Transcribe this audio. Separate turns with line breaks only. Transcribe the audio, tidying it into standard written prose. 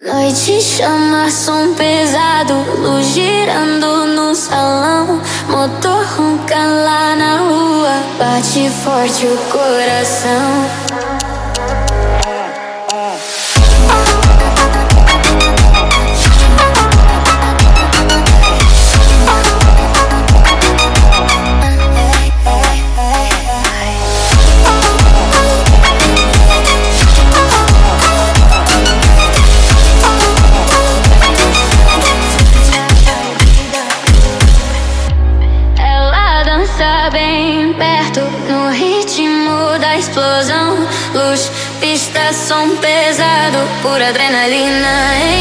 Noite chama, som pesado, luz girando no salão, motor ronca lá na rua, bate forte o coração. Bem perto, no ritmo da explosão, luz, pista, som pesado, pura adrenalina.